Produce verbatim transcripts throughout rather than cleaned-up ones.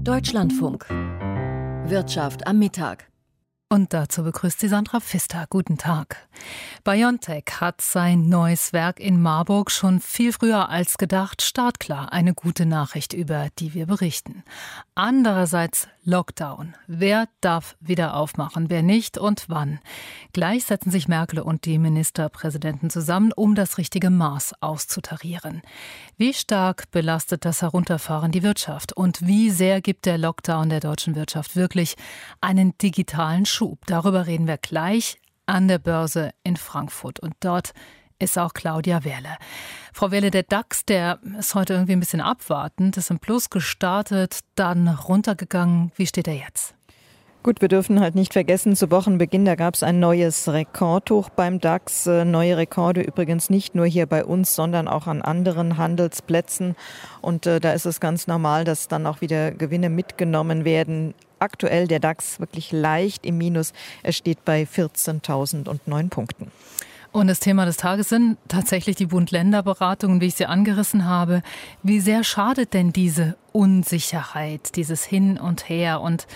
Deutschlandfunk. Wirtschaft am Mittag. Und dazu begrüßt sie Sandra Pfister. Guten Tag. BioNTech hat sein neues Werk in Marburg schon viel früher als gedacht startklar. Eine gute Nachricht, über die wir berichten. Andererseits Lockdown. Wer darf wieder aufmachen, wer nicht und wann? Gleich setzen sich Merkel und die Ministerpräsidenten zusammen, um das richtige Maß auszutarieren. Wie stark belastet das Herunterfahren die Wirtschaft? Und wie sehr gibt der Lockdown der deutschen Wirtschaft wirklich einen digitalen Schub? Darüber reden wir gleich an der Börse in Frankfurt. Und dort ist auch Claudia Wehrle. Frau Wehrle, der DAX, der ist heute irgendwie ein bisschen abwartend, ist im Plus gestartet, dann runtergegangen. Wie steht er jetzt? Gut, wir dürfen halt nicht vergessen, zu Wochenbeginn, da gab es ein neues Rekordhoch beim DAX. Neue Rekorde übrigens nicht nur hier bei uns, sondern auch an anderen Handelsplätzen. Und äh, da ist es ganz normal, dass dann auch wieder Gewinne mitgenommen werden. Aktuell der DAX wirklich leicht im Minus. Er steht bei vierzehntausendneun Punkten. Und das Thema des Tages sind tatsächlich die Bund-Länder-Beratungen, wie ich sie angerissen habe. Wie sehr schadet denn diese Unsicherheit, dieses Hin und Her und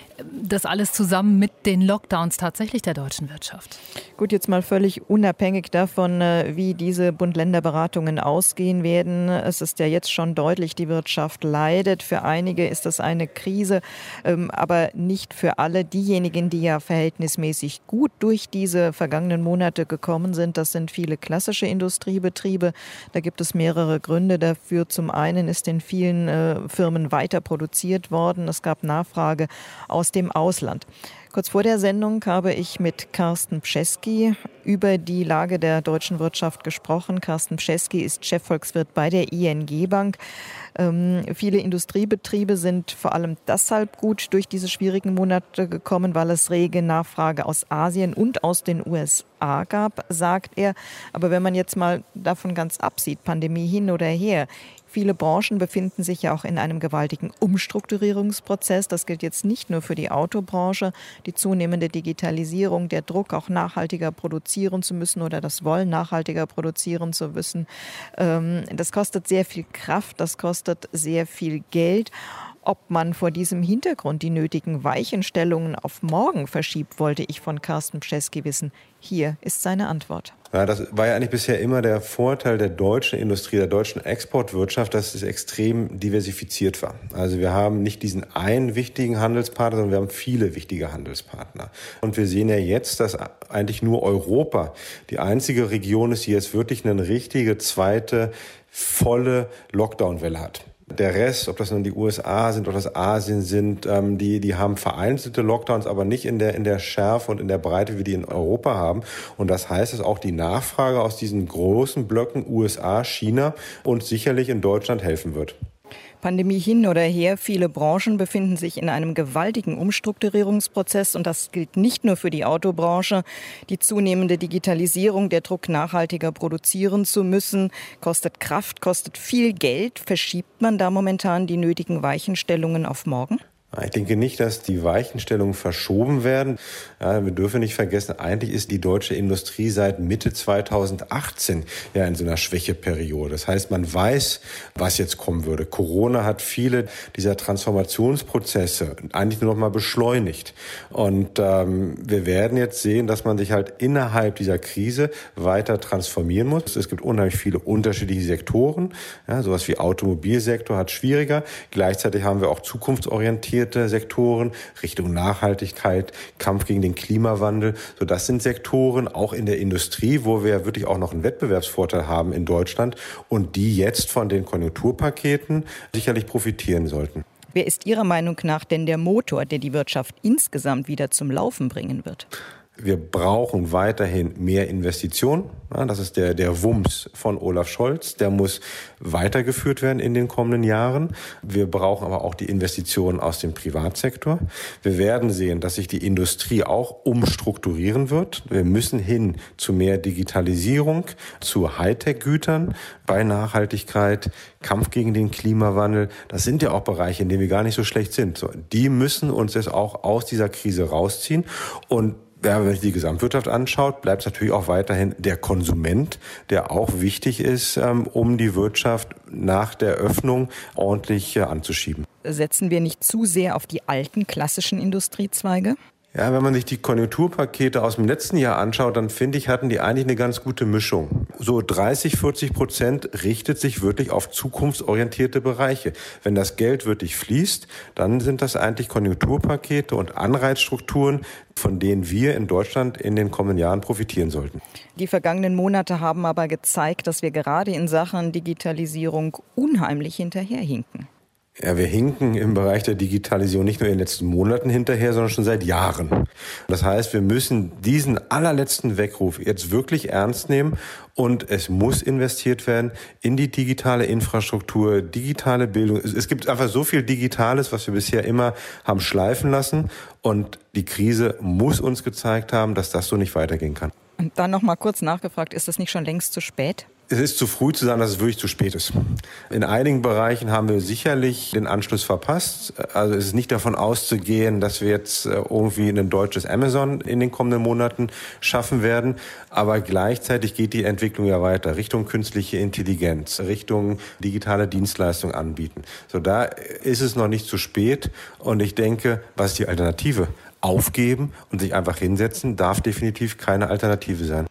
das alles zusammen mit den Lockdowns tatsächlich der deutschen Wirtschaft? Gut, jetzt mal völlig unabhängig davon, wie diese Bund-Länder-Beratungen ausgehen werden. Es ist ja jetzt schon deutlich, die Wirtschaft leidet. Für einige ist das eine Krise, aber nicht für alle. Diejenigen, die ja verhältnismäßig gut durch diese vergangenen Monate gekommen sind, das sind viele klassische Industriebetriebe. Da gibt es mehrere Gründe dafür. Zum einen ist in vielen Firmen weiter produziert worden. Es gab Nachfrage aus dem Ausland. Kurz vor der Sendung habe ich mit Carsten Pschesky über die Lage der deutschen Wirtschaft gesprochen. Carsten Pschesky ist Chefvolkswirt bei der I N G Bank. Ähm, viele Industriebetriebe sind vor allem deshalb gut durch diese schwierigen Monate gekommen, weil es rege Nachfrage aus Asien und aus den U S A gab, sagt er. Aber wenn man jetzt mal davon ganz absieht, Pandemie hin oder her, viele Branchen befinden sich ja auch in einem gewaltigen Umstrukturierungsprozess. Das gilt jetzt nicht nur für die Autobranche. Die zunehmende Digitalisierung, der Druck, auch nachhaltiger produzieren zu müssen oder das Wollen, nachhaltiger produzieren zu müssen. Das kostet sehr viel Kraft, das kostet sehr viel Geld. Ob man vor diesem Hintergrund die nötigen Weichenstellungen auf morgen verschiebt, wollte ich von Carsten Pschesky wissen. Hier ist seine Antwort. Ja, das war ja eigentlich bisher immer der Vorteil der deutschen Industrie, der deutschen Exportwirtschaft, dass es extrem diversifiziert war. Also wir haben nicht diesen einen wichtigen Handelspartner, sondern wir haben viele wichtige Handelspartner. Und wir sehen ja jetzt, dass eigentlich nur Europa die einzige Region ist, die jetzt wirklich eine richtige zweite volle Lockdown-Welle hat. Der Rest, ob das nun die U S A sind oder das Asien sind, ähm, die, die haben vereinzelte Lockdowns, aber nicht in der, in der Schärfe und in der Breite, wie wir die in Europa haben. Und das heißt, dass auch die Nachfrage aus diesen großen Blöcken U S A, China uns sicherlich in Deutschland helfen wird. Pandemie hin oder her, viele Branchen befinden sich in einem gewaltigen Umstrukturierungsprozess und das gilt nicht nur für die Autobranche. Die zunehmende Digitalisierung, der Druck, nachhaltiger produzieren zu müssen, kostet Kraft, kostet viel Geld. Verschiebt man da momentan die nötigen Weichenstellungen auf morgen? Ich denke nicht, dass die Weichenstellungen verschoben werden. Ja, wir dürfen nicht vergessen, eigentlich ist die deutsche Industrie seit Mitte zweitausendachtzehn ja in so einer Schwächeperiode. Das heißt, man weiß, was jetzt kommen würde. Corona hat viele dieser Transformationsprozesse eigentlich nur noch mal beschleunigt. Und ähm, wir werden jetzt sehen, dass man sich halt innerhalb dieser Krise weiter transformieren muss. Es gibt unheimlich viele unterschiedliche Sektoren. Ja, sowas wie Automobilsektor hat schwieriger. Gleichzeitig haben wir auch zukunftsorientiert Sektoren, Richtung Nachhaltigkeit, Kampf gegen den Klimawandel. So, das sind Sektoren auch in der Industrie, wo wir wirklich auch noch einen Wettbewerbsvorteil haben in Deutschland und die jetzt von den Konjunkturpaketen sicherlich profitieren sollten. Wer ist Ihrer Meinung nach denn der Motor, der die Wirtschaft insgesamt wieder zum Laufen bringen wird? Wir brauchen weiterhin mehr Investitionen. Ja, das ist der, der Wumms von Olaf Scholz. Der muss weitergeführt werden in den kommenden Jahren. Wir brauchen aber auch die Investitionen aus dem Privatsektor. Wir werden sehen, dass sich die Industrie auch umstrukturieren wird. Wir müssen hin zu mehr Digitalisierung, zu Hightech-Gütern bei Nachhaltigkeit, Kampf gegen den Klimawandel. Das sind ja auch Bereiche, in denen wir gar nicht so schlecht sind. So, die müssen uns jetzt auch aus dieser Krise rausziehen. Und Ja, wenn man sich die Gesamtwirtschaft anschaut, bleibt es natürlich auch weiterhin der Konsument, der auch wichtig ist, um die Wirtschaft nach der Öffnung ordentlich anzuschieben. Setzen wir nicht zu sehr auf die alten klassischen Industriezweige? Ja, wenn man sich die Konjunkturpakete aus dem letzten Jahr anschaut, dann finde ich, hatten die eigentlich eine ganz gute Mischung. So dreißig, vierzig Prozent richtet sich wirklich auf zukunftsorientierte Bereiche. Wenn das Geld wirklich fließt, dann sind das eigentlich Konjunkturpakete und Anreizstrukturen, von denen wir in Deutschland in den kommenden Jahren profitieren sollten. Die vergangenen Monate haben aber gezeigt, dass wir gerade in Sachen Digitalisierung unheimlich hinterherhinken. Ja, wir hinken im Bereich der Digitalisierung nicht nur in den letzten Monaten hinterher, sondern schon seit Jahren. Das heißt, wir müssen diesen allerletzten Weckruf jetzt wirklich ernst nehmen und es muss investiert werden in die digitale Infrastruktur, digitale Bildung. Es gibt einfach so viel Digitales, was wir bisher immer haben schleifen lassen und die Krise muss uns gezeigt haben, dass das so nicht weitergehen kann. Und dann noch mal kurz nachgefragt, ist das nicht schon längst zu spät? Es ist zu früh zu sagen, dass es wirklich zu spät ist. In einigen Bereichen haben wir sicherlich den Anschluss verpasst. Also es ist nicht davon auszugehen, dass wir jetzt irgendwie ein deutsches Amazon in den kommenden Monaten schaffen werden. Aber gleichzeitig geht die Entwicklung ja weiter Richtung künstliche Intelligenz, Richtung digitale Dienstleistungen anbieten. So, da ist es noch nicht zu spät. Und ich denke, was ist die Alternative? Aufgeben und sich einfach hinsetzen, darf definitiv keine Alternative sein.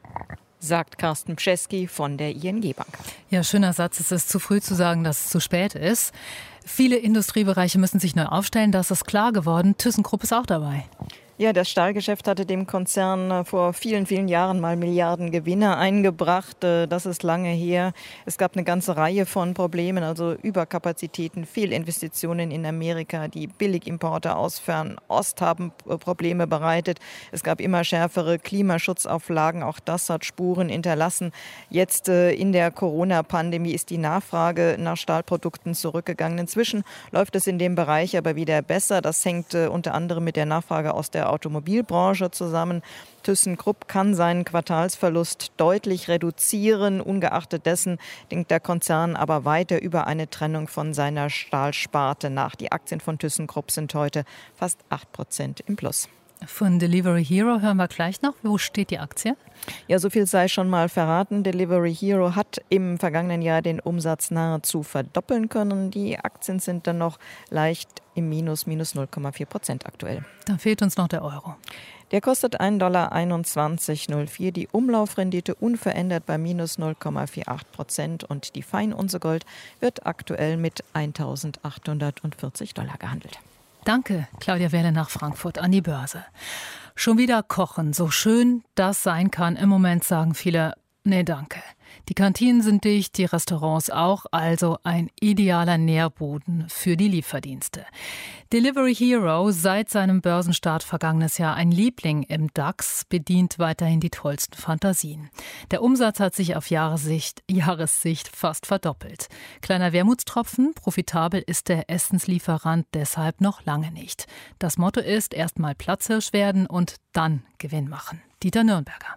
Sagt Carsten Pschesky von der I N G-Bank. Ja, schöner Satz. Es ist zu früh zu sagen, dass es zu spät ist. Viele Industriebereiche müssen sich neu aufstellen. Das ist klar geworden. ThyssenKrupp ist auch dabei. Ja, das Stahlgeschäft hatte dem Konzern vor vielen, vielen Jahren mal Milliarden Gewinne eingebracht. Das ist lange her. Es gab eine ganze Reihe von Problemen, also Überkapazitäten, Fehlinvestitionen in Amerika. Die Billigimporte aus Fernost haben Probleme bereitet. Es gab immer schärfere Klimaschutzauflagen. Auch das hat Spuren hinterlassen. Jetzt in der Corona-Pandemie ist die Nachfrage nach Stahlprodukten zurückgegangen. Inzwischen läuft es in dem Bereich aber wieder besser. Das hängt unter anderem mit der Nachfrage aus der Automobilbranche zusammen. ThyssenKrupp kann seinen Quartalsverlust deutlich reduzieren. Ungeachtet dessen denkt der Konzern aber weiter über eine Trennung von seiner Stahlsparte nach. Die Aktien von ThyssenKrupp sind heute fast acht Prozent im Plus. Von Delivery Hero hören wir gleich noch. Wo steht die Aktie? Ja, so viel sei schon mal verraten. Delivery Hero hat im vergangenen Jahr den Umsatz nahezu verdoppeln können. Die Aktien sind dann noch leicht im Minus, minus null Komma vier Prozent aktuell. Dann fehlt uns noch der Euro. Der kostet ein Komma einundzwanzig Komma null vier. Die Umlaufrendite unverändert bei minus null Komma achtundvierzig Prozent. Und die Feinunze Gold wird aktuell mit eintausendachthundertvierzig Dollar gehandelt. Danke, Claudia Wehle nach Frankfurt an die Börse. Schon wieder kochen, so schön das sein kann. Im Moment sagen viele, nee, danke. Die Kantinen sind dicht, die Restaurants auch, also ein idealer Nährboden für die Lieferdienste. Delivery Hero, seit seinem Börsenstart vergangenes Jahr ein Liebling im DAX, bedient weiterhin die tollsten Fantasien. Der Umsatz hat sich auf Jahressicht, Jahressicht fast verdoppelt. Kleiner Wermutstropfen, profitabel ist der Essenslieferant deshalb noch lange nicht. Das Motto ist, erst mal Platzhirsch werden und dann Gewinn machen. Dieter Nürnberger.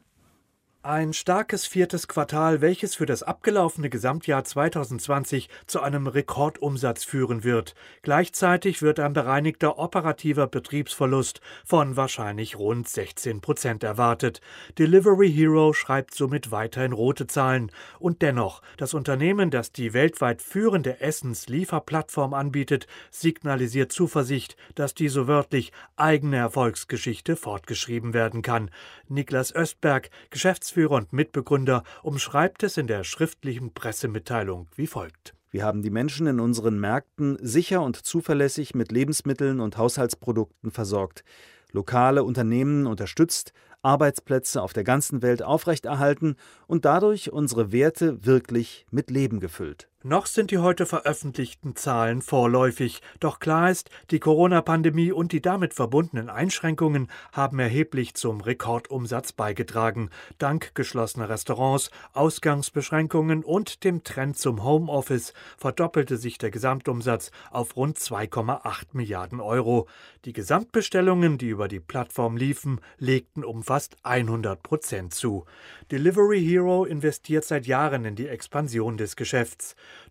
Ein starkes viertes Quartal, welches für das abgelaufene Gesamtjahr zweitausendzwanzig zu einem Rekordumsatz führen wird. Gleichzeitig wird ein bereinigter operativer Betriebsverlust von wahrscheinlich rund sechzehn Prozent erwartet. Delivery Hero schreibt somit weiterhin rote Zahlen. Und dennoch, das Unternehmen, das die weltweit führende Essenslieferplattform anbietet, signalisiert Zuversicht, dass die so wörtlich eigene Erfolgsgeschichte fortgeschrieben werden kann. Niklas Östberg, Geschäftsführer und Mitbegründer, umschreibt es in der schriftlichen Pressemitteilung wie folgt. Wir haben die Menschen in unseren Märkten sicher und zuverlässig mit Lebensmitteln und Haushaltsprodukten versorgt, lokale Unternehmen unterstützt, Arbeitsplätze auf der ganzen Welt aufrechterhalten und dadurch unsere Werte wirklich mit Leben gefüllt. Noch sind die heute veröffentlichten Zahlen vorläufig. Doch klar ist, die Corona-Pandemie und die damit verbundenen Einschränkungen haben erheblich zum Rekordumsatz beigetragen. Dank geschlossener Restaurants, Ausgangsbeschränkungen und dem Trend zum Homeoffice verdoppelte sich der Gesamtumsatz auf rund zwei Komma acht Milliarden Euro. Die Gesamtbestellungen, die über die Plattform liefen, legten um fast hundert Prozent zu. Delivery Hero investiert seit Jahren in die Expansion des Geschäfts.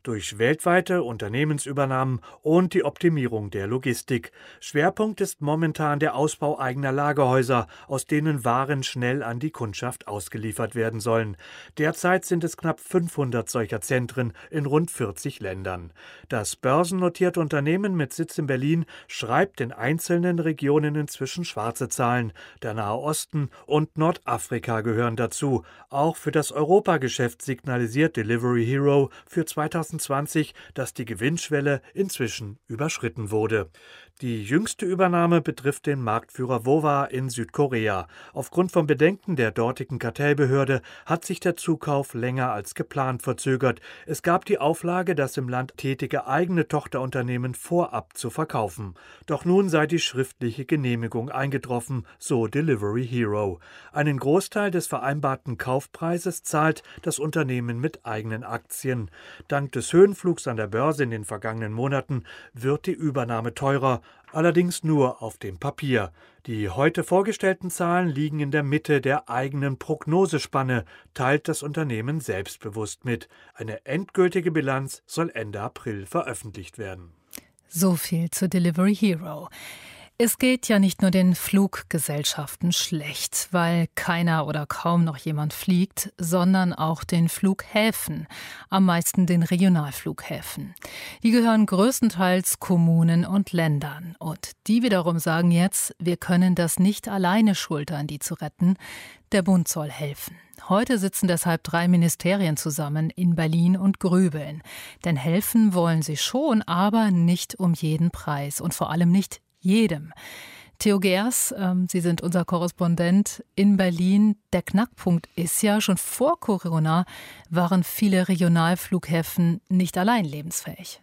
durch weltweite Unternehmensübernahmen und die Optimierung der Logistik. Schwerpunkt ist momentan der Ausbau eigener Lagerhäuser, aus denen Waren schnell an die Kundschaft ausgeliefert werden sollen. Derzeit sind es knapp fünfhundert solcher Zentren in rund vierzig Ländern. Das börsennotierte Unternehmen mit Sitz in Berlin schreibt in einzelnen Regionen inzwischen schwarze Zahlen. Der Nahe Osten und Nordafrika gehören dazu. Auch für das Europageschäft signalisiert Delivery Hero für zweitausendzwanzig, dass die Gewinnschwelle inzwischen überschritten wurde. Die jüngste Übernahme betrifft den Marktführer Wova in Südkorea. Aufgrund von Bedenken der dortigen Kartellbehörde hat sich der Zukauf länger als geplant verzögert. Es gab die Auflage, das im Land tätige eigene Tochterunternehmen vorab zu verkaufen. Doch nun sei die schriftliche Genehmigung eingetroffen, so Delivery Hero. Einen Großteil des vereinbarten Kaufpreises zahlt das Unternehmen mit eigenen Aktien. Dank des Höhenflugs an der Börse in den vergangenen Monaten wird die Übernahme teurer, allerdings nur auf dem Papier. Die heute vorgestellten Zahlen liegen in der Mitte der eigenen Prognosespanne, teilt das Unternehmen selbstbewusst mit. Eine endgültige Bilanz soll Ende April veröffentlicht werden. So viel zu Delivery Hero. Es geht ja nicht nur den Fluggesellschaften schlecht, weil keiner oder kaum noch jemand fliegt, sondern auch den Flughäfen, am meisten den Regionalflughäfen. Die gehören größtenteils Kommunen und Ländern. Und die wiederum sagen jetzt, wir können das nicht alleine schultern, die zu retten. Der Bund soll helfen. Heute sitzen deshalb drei Ministerien zusammen in Berlin und grübeln. Denn helfen wollen sie schon, aber nicht um jeden Preis und vor allem nicht jedem. Theo Geers, ähm, Sie sind unser Korrespondent in Berlin. Der Knackpunkt ist ja, schon vor Corona waren viele Regionalflughäfen nicht allein lebensfähig.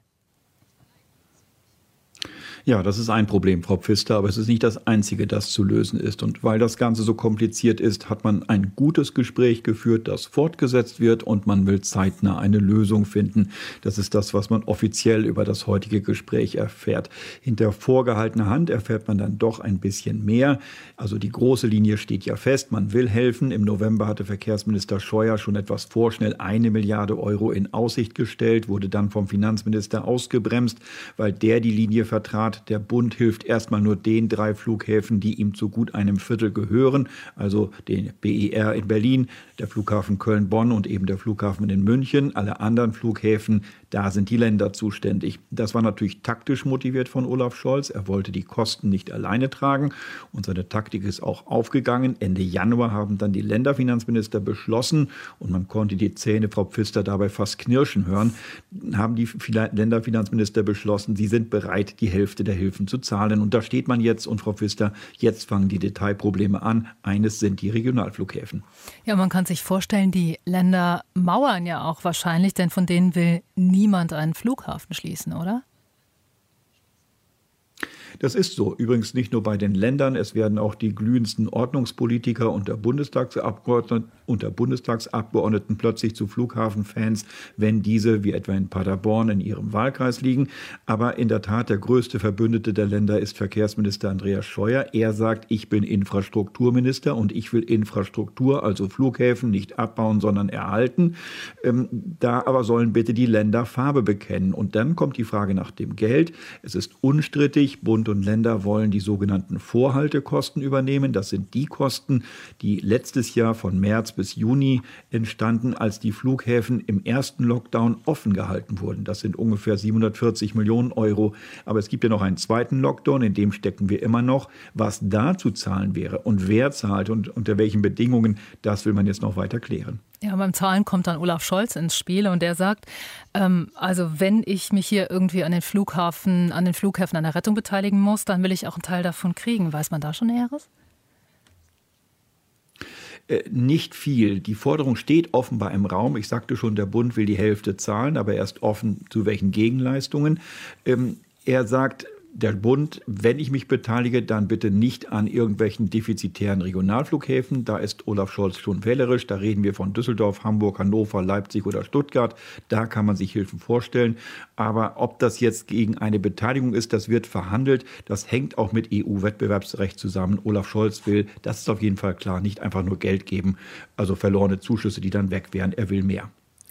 Ja, das ist ein Problem, Frau Pfister, aber es ist nicht das einzige, das zu lösen ist. Und weil das Ganze so kompliziert ist, hat man ein gutes Gespräch geführt, das fortgesetzt wird, und man will zeitnah eine Lösung finden. Das ist das, was man offiziell über das heutige Gespräch erfährt. Hinter vorgehaltener Hand erfährt man dann doch ein bisschen mehr. Also die große Linie steht ja fest, man will helfen. Im November hatte Verkehrsminister Scheuer schon etwas vorschnell eine Milliarde Euro in Aussicht gestellt, wurde dann vom Finanzminister ausgebremst, weil der die Linie vertrat. Der Bund hilft erstmal nur den drei Flughäfen, die ihm zu gut einem Viertel gehören, also den B E R in Berlin, der Flughafen Köln-Bonn und eben der Flughafen in München. Alle anderen Flughäfen, da sind die Länder zuständig. Das war natürlich taktisch motiviert von Olaf Scholz. Er wollte die Kosten nicht alleine tragen und seine Taktik ist auch aufgegangen. Ende Januar haben dann die Länderfinanzminister beschlossen und man konnte die Zähne Frau Pfister dabei fast knirschen hören, haben die Länderfinanzminister beschlossen, sie sind bereit, die Hälfte der Hilfen zu zahlen. Und da steht man jetzt und Frau Pfister, jetzt fangen die Detailprobleme an. Eines sind die Regionalflughäfen. Ja, man kann sich vorstellen, die Länder mauern ja auch wahrscheinlich, denn von denen will niemand einen Flughafen schließen, oder? Das ist so. Übrigens nicht nur bei den Ländern. Es werden auch die glühendsten Ordnungspolitiker unter Bundestagsabgeordneten, unter Bundestagsabgeordneten plötzlich zu Flughafenfans, wenn diese, wie etwa in Paderborn, in ihrem Wahlkreis liegen. Aber in der Tat, der größte Verbündete der Länder ist Verkehrsminister Andreas Scheuer. Er sagt, ich bin Infrastrukturminister und ich will Infrastruktur, also Flughäfen, nicht abbauen, sondern erhalten. Ähm, da aber sollen bitte die Länder Farbe bekennen. Und dann kommt die Frage nach dem Geld. Es ist unstrittig, Bund und Länder wollen die sogenannten Vorhaltekosten übernehmen. Das sind die Kosten, die letztes Jahr von März bis Juni entstanden, als die Flughäfen im ersten Lockdown offen gehalten wurden. Das sind ungefähr siebenhundertvierzig Millionen Euro. Aber es gibt ja noch einen zweiten Lockdown, in dem stecken wir immer noch. Was da zu zahlen wäre und wer zahlt und unter welchen Bedingungen, das will man jetzt noch weiter klären. Ja, beim Zahlen kommt dann Olaf Scholz ins Spiel und der sagt, ähm, also wenn ich mich hier irgendwie an den Flughafen, an den Flughäfen an der Rettung beteiligen muss, dann will ich auch einen Teil davon kriegen. Weiß man da schon Näheres? Äh, nicht viel. Die Forderung steht offenbar im Raum. Ich sagte schon, der Bund will die Hälfte zahlen, aber erst offen zu welchen Gegenleistungen. Ähm, er sagt, der Bund, wenn ich mich beteilige, dann bitte nicht an irgendwelchen defizitären Regionalflughäfen. Da ist Olaf Scholz schon wählerisch. Da reden wir von Düsseldorf, Hamburg, Hannover, Leipzig oder Stuttgart. Da kann man sich Hilfen vorstellen. Aber ob das jetzt gegen eine Beteiligung ist, das wird verhandelt. Das hängt auch mit E U-Wettbewerbsrecht zusammen. Olaf Scholz will, das ist auf jeden Fall klar, nicht einfach nur Geld geben, also verlorene Zuschüsse, die dann weg wären. Er will mehr.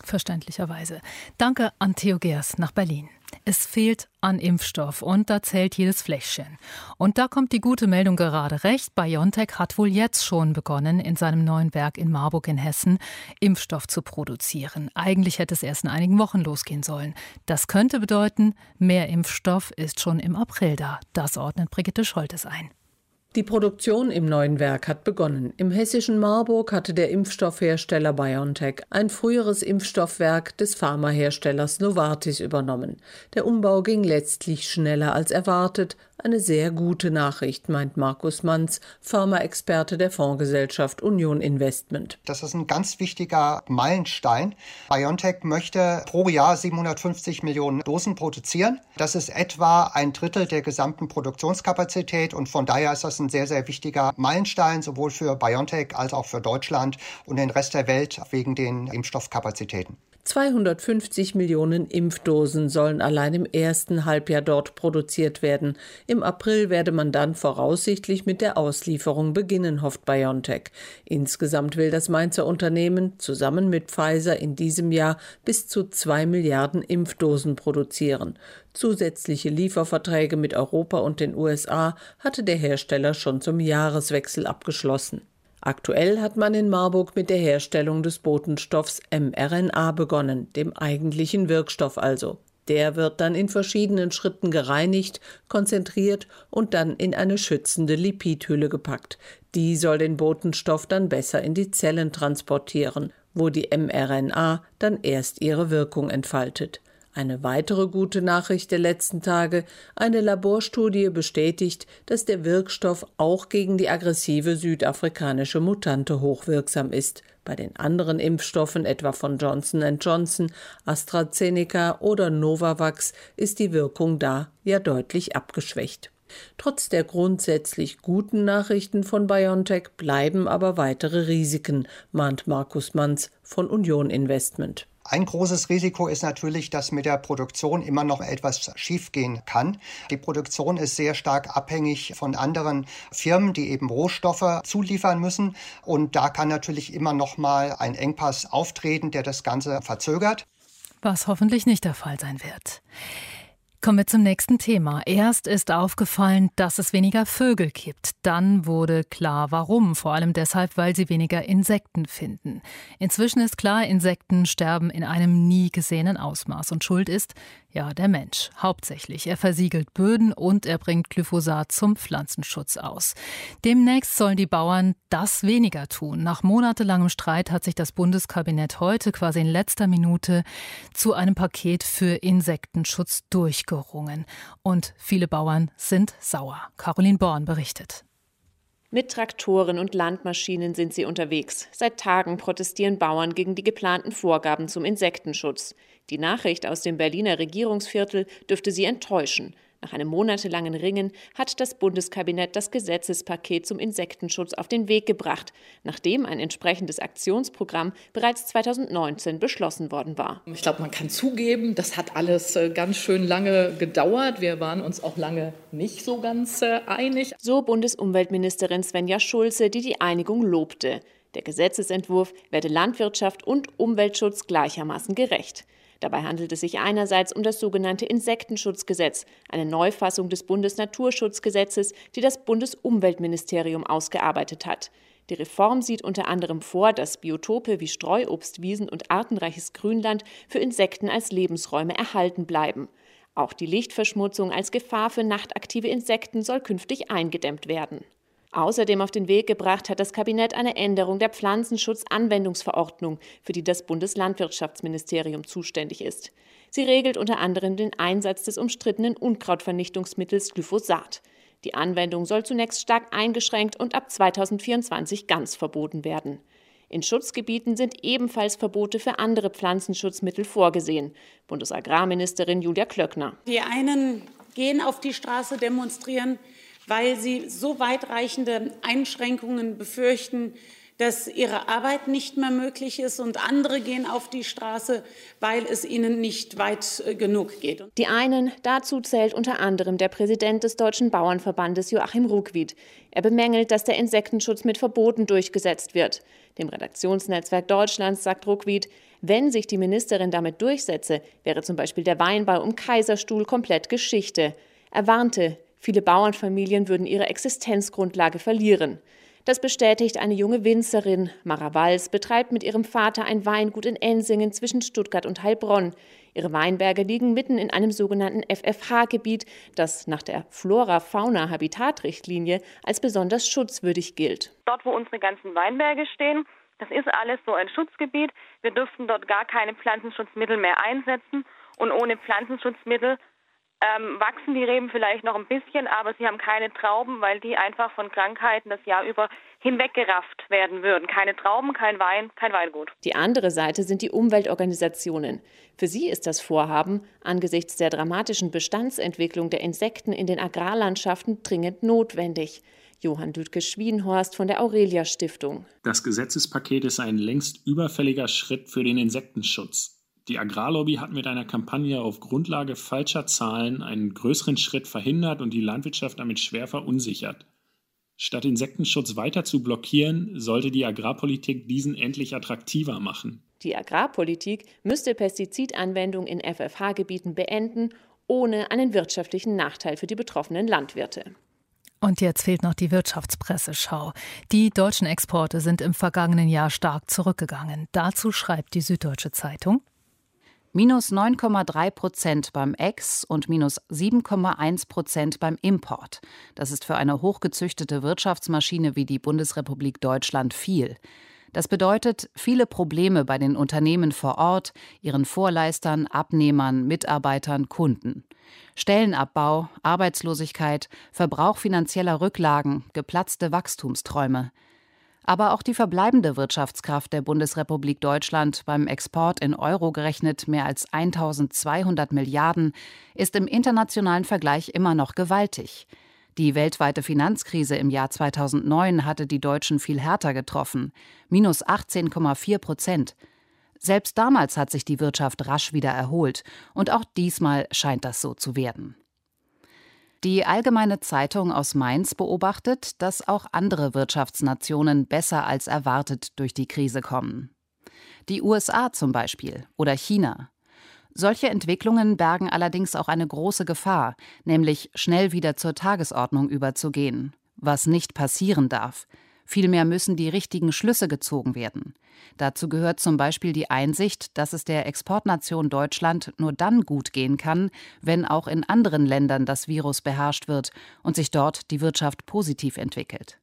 Verständlicherweise. Danke an Theo Geers nach Berlin. Es fehlt an Impfstoff und da zählt jedes Fläschchen. Und da kommt die gute Meldung gerade recht. BioNTech hat wohl jetzt schon begonnen, in seinem neuen Werk in Marburg in Hessen Impfstoff zu produzieren. Eigentlich hätte es erst in einigen Wochen losgehen sollen. Das könnte bedeuten, mehr Impfstoff ist schon im April da. Das ordnet Brigitte Scholtes ein. Die Produktion im neuen Werk hat begonnen. Im hessischen Marburg hatte der Impfstoffhersteller BioNTech ein früheres Impfstoffwerk des Pharmaherstellers Novartis übernommen. Der Umbau ging letztlich schneller als erwartet. Eine sehr gute Nachricht, meint Markus Manz, Pharmaexperte der Fondsgesellschaft Union Investment. Das ist ein ganz wichtiger Meilenstein. BioNTech möchte pro Jahr siebenhundertfünfzig Millionen Dosen produzieren. Das ist etwa ein Drittel der gesamten Produktionskapazität und von daher ist das ein sehr, sehr wichtiger Meilenstein, sowohl für BioNTech als auch für Deutschland und den Rest der Welt wegen den Impfstoffkapazitäten. zweihundertfünfzig Millionen Impfdosen sollen allein im ersten Halbjahr dort produziert werden. Im April werde man dann voraussichtlich mit der Auslieferung beginnen, hofft BioNTech. Insgesamt will das Mainzer Unternehmen zusammen mit Pfizer in diesem Jahr bis zu zwei Milliarden Impfdosen produzieren. Zusätzliche Lieferverträge mit Europa und den U S A hatte der Hersteller schon zum Jahreswechsel abgeschlossen. Aktuell hat man in Marburg mit der Herstellung des Botenstoffs mRNA begonnen, dem eigentlichen Wirkstoff also. Der wird dann in verschiedenen Schritten gereinigt, konzentriert und dann in eine schützende Lipidhülle gepackt. Die soll den Botenstoff dann besser in die Zellen transportieren, wo die mRNA dann erst ihre Wirkung entfaltet. Eine weitere gute Nachricht der letzten Tage: Eine Laborstudie bestätigt, dass der Wirkstoff auch gegen die aggressive südafrikanische Mutante hochwirksam ist. Bei den anderen Impfstoffen, etwa von Johnson and Johnson, AstraZeneca oder Novavax, ist die Wirkung da ja deutlich abgeschwächt. Trotz der grundsätzlich guten Nachrichten von BioNTech bleiben aber weitere Risiken, mahnt Markus Manz von Union Investment. Ein großes Risiko ist natürlich, dass mit der Produktion immer noch etwas schiefgehen kann. Die Produktion ist sehr stark abhängig von anderen Firmen, die eben Rohstoffe zuliefern müssen. Und da kann natürlich immer noch mal ein Engpass auftreten, der das Ganze verzögert. Was hoffentlich nicht der Fall sein wird. Kommen wir zum nächsten Thema. Erst ist aufgefallen, dass es weniger Vögel gibt. Dann wurde klar, warum. Vor allem deshalb, weil sie weniger Insekten finden. Inzwischen ist klar, Insekten sterben in einem nie gesehenen Ausmaß. Und schuld ist, ja, der Mensch. Hauptsächlich. Er versiegelt Böden und er bringt Glyphosat zum Pflanzenschutz aus. Demnächst sollen die Bauern das weniger tun. Nach monatelangem Streit hat sich das Bundeskabinett heute quasi in letzter Minute zu einem Paket für Insektenschutz durchgerungen. Und viele Bauern sind sauer. Caroline Born berichtet. Mit Traktoren und Landmaschinen sind sie unterwegs. Seit Tagen protestieren Bauern gegen die geplanten Vorgaben zum Insektenschutz. Die Nachricht aus dem Berliner Regierungsviertel dürfte sie enttäuschen. Nach einem monatelangen Ringen hat das Bundeskabinett das Gesetzespaket zum Insektenschutz auf den Weg gebracht, nachdem ein entsprechendes Aktionsprogramm bereits zweitausendneunzehn beschlossen worden war. Ich glaube, man kann zugeben, das hat alles ganz schön lange gedauert. Wir waren uns auch lange nicht so ganz einig. So Bundesumweltministerin Svenja Schulze, die die Einigung lobte. Der Gesetzesentwurf werde Landwirtschaft und Umweltschutz gleichermaßen gerecht. Dabei handelt es sich einerseits um das sogenannte Insektenschutzgesetz, eine Neufassung des Bundesnaturschutzgesetzes, die das Bundesumweltministerium ausgearbeitet hat. Die Reform sieht unter anderem vor, dass Biotope wie Streuobst, Wiesen und artenreiches Grünland für Insekten als Lebensräume erhalten bleiben. Auch die Lichtverschmutzung als Gefahr für nachtaktive Insekten soll künftig eingedämmt werden. Außerdem auf den Weg gebracht hat das Kabinett eine Änderung der Pflanzenschutzanwendungsverordnung, für die das Bundeslandwirtschaftsministerium zuständig ist. Sie regelt unter anderem den Einsatz des umstrittenen Unkrautvernichtungsmittels Glyphosat. Die Anwendung soll zunächst stark eingeschränkt und ab zweitausendvierundzwanzig ganz verboten werden. In Schutzgebieten sind ebenfalls Verbote für andere Pflanzenschutzmittel vorgesehen. Bundesagrarministerin Julia Klöckner. Die einen gehen auf die Straße, demonstrieren, weil sie so weitreichende Einschränkungen befürchten, dass ihre Arbeit nicht mehr möglich ist, und andere gehen auf die Straße, weil es ihnen nicht weit genug geht. Die einen, dazu zählt unter anderem der Präsident des Deutschen Bauernverbandes Joachim Ruckwied. Er bemängelt, dass der Insektenschutz mit Verboten durchgesetzt wird. Dem Redaktionsnetzwerk Deutschlands sagt Ruckwied, Wenn sich die Ministerin damit durchsetze, wäre zum Beispiel der Weinbau im Kaiserstuhl komplett Geschichte. Er warnte, viele Bauernfamilien würden ihre Existenzgrundlage verlieren. Das bestätigt eine junge Winzerin. Mara Walz betreibt mit ihrem Vater ein Weingut in Ensingen zwischen Stuttgart und Heilbronn. Ihre Weinberge liegen mitten in einem sogenannten F F H-Gebiet, das nach der Flora-Fauna-Habitat-Richtlinie als besonders schutzwürdig gilt. Dort, wo unsere ganzen Weinberge stehen, das ist alles so ein Schutzgebiet. Wir dürften dort gar keine Pflanzenschutzmittel mehr einsetzen. Und ohne Pflanzenschutzmittel Ähm, wachsen die Reben vielleicht noch ein bisschen, aber sie haben keine Trauben, weil die einfach von Krankheiten das Jahr über hinweggerafft werden würden. Keine Trauben, kein Wein, kein Weingut. Die andere Seite sind die Umweltorganisationen. Für sie ist das Vorhaben angesichts der dramatischen Bestandsentwicklung der Insekten in den Agrarlandschaften dringend notwendig. Johann Lüdke-Schwienhorst von der Aurelia Stiftung. Das Gesetzespaket ist ein längst überfälliger Schritt für den Insektenschutz. Die Agrarlobby hat mit einer Kampagne auf Grundlage falscher Zahlen einen größeren Schritt verhindert und die Landwirtschaft damit schwer verunsichert. Statt Insektenschutz weiter zu blockieren, sollte die Agrarpolitik diesen endlich attraktiver machen. Die Agrarpolitik müsste Pestizidanwendung in F F H-Gebieten beenden, ohne einen wirtschaftlichen Nachteil für die betroffenen Landwirte. Und jetzt fehlt noch die Wirtschaftspresseschau. Die deutschen Exporte sind im vergangenen Jahr stark zurückgegangen. Dazu schreibt die Süddeutsche Zeitung: Minus neun Komma drei Prozent beim Ex- und minus sieben Komma eins Prozent beim Import. Das ist für eine hochgezüchtete Wirtschaftsmaschine wie die Bundesrepublik Deutschland viel. Das bedeutet viele Probleme bei den Unternehmen vor Ort, ihren Vorleistern, Abnehmern, Mitarbeitern, Kunden. Stellenabbau, Arbeitslosigkeit, Verbrauch finanzieller Rücklagen, geplatzte Wachstumsträume. Aber auch die verbleibende Wirtschaftskraft der Bundesrepublik Deutschland, beim Export in Euro gerechnet mehr als eintausendzweihundert Milliarden, ist im internationalen Vergleich immer noch gewaltig. Die weltweite Finanzkrise im Jahr zweitausendneun hatte die Deutschen viel härter getroffen, minus achtzehn Komma vier Prozent. Selbst damals hat sich die Wirtschaft rasch wieder erholt, und auch diesmal scheint das so zu werden. Die Allgemeine Zeitung aus Mainz beobachtet, dass auch andere Wirtschaftsnationen besser als erwartet durch die Krise kommen. Die U S A zum Beispiel oder China. Solche Entwicklungen bergen allerdings auch eine große Gefahr, nämlich schnell wieder zur Tagesordnung überzugehen, was nicht passieren darf. Vielmehr müssen die richtigen Schlüsse gezogen werden. Dazu gehört zum Beispiel die Einsicht, dass es der Exportnation Deutschland nur dann gut gehen kann, wenn auch in anderen Ländern das Virus beherrscht wird und sich dort die Wirtschaft positiv entwickelt.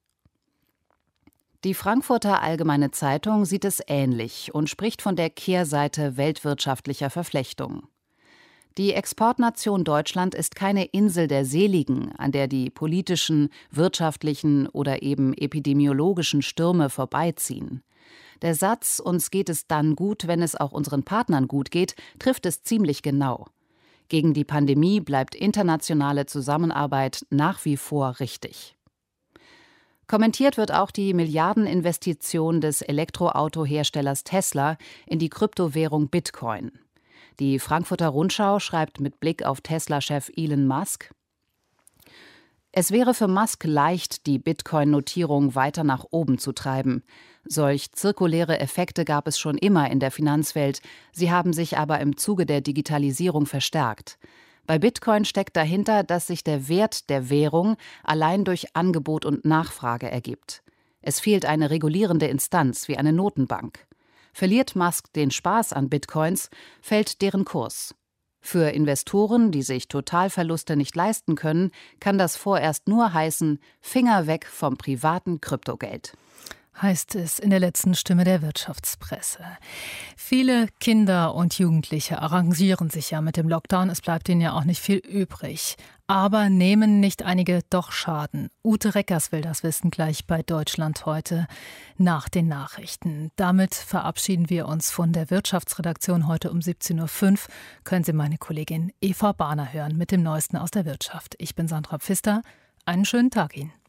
Die Frankfurter Allgemeine Zeitung sieht es ähnlich und spricht von der Kehrseite weltwirtschaftlicher Verflechtung. Die Exportnation Deutschland ist keine Insel der Seligen, an der die politischen, wirtschaftlichen oder eben epidemiologischen Stürme vorbeiziehen. Der Satz, uns geht es dann gut, wenn es auch unseren Partnern gut geht, trifft es ziemlich genau. Gegen die Pandemie bleibt internationale Zusammenarbeit nach wie vor richtig. Kommentiert wird auch die Milliardeninvestition des Elektroautoherstellers Tesla in die Kryptowährung Bitcoin. Die Frankfurter Rundschau schreibt mit Blick auf Tesla-Chef Elon Musk: Es wäre für Musk leicht, die Bitcoin-Notierung weiter nach oben zu treiben. Solch zirkuläre Effekte gab es schon immer in der Finanzwelt, sie haben sich aber im Zuge der Digitalisierung verstärkt. Bei Bitcoin steckt dahinter, dass sich der Wert der Währung allein durch Angebot und Nachfrage ergibt. Es fehlt eine regulierende Instanz wie eine Notenbank. Verliert Musk den Spaß an Bitcoins, fällt deren Kurs. Für Investoren, die sich Totalverluste nicht leisten können, kann das vorerst nur heißen, Finger weg vom privaten Kryptogeld. Heißt es in der letzten Stimme der Wirtschaftspresse. Viele Kinder und Jugendliche arrangieren sich ja mit dem Lockdown, es bleibt ihnen ja auch nicht viel übrig. Aber nehmen nicht einige doch Schaden? Ute Reckers will das wissen gleich bei Deutschland heute nach den Nachrichten. Damit verabschieden wir uns von der Wirtschaftsredaktion. Heute um siebzehn Uhr fünf können Sie meine Kollegin Eva Bahner hören mit dem Neuesten aus der Wirtschaft. Ich bin Sandra Pfister. Einen schönen Tag Ihnen.